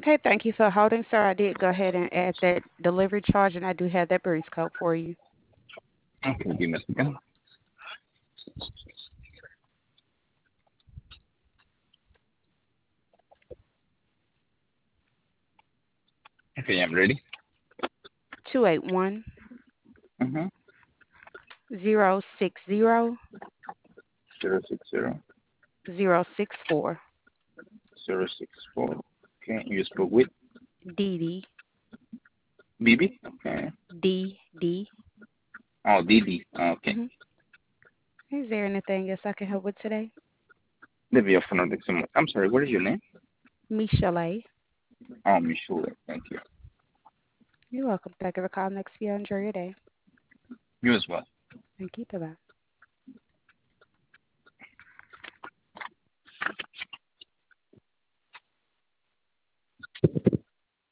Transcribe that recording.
Okay, thank you for holding, sir. I did go ahead and add that delivery charge, and I do have that breeze code for you. Okay, give me a second. Okay, I'm ready. 281 Mm-hmm. 060 060 064. 064. Okay, you spoke with DD. BB? Okay. DD. Oh, DD. Okay. Mm-hmm. Is there anything else I can help with today? Maybe of another someone. I'm sorry, what is your name? Michelle. Oh, Michelle. Thank you. You're welcome. Thank you for calling next year. Enjoy your day. You as well. Thank you. Bye-bye.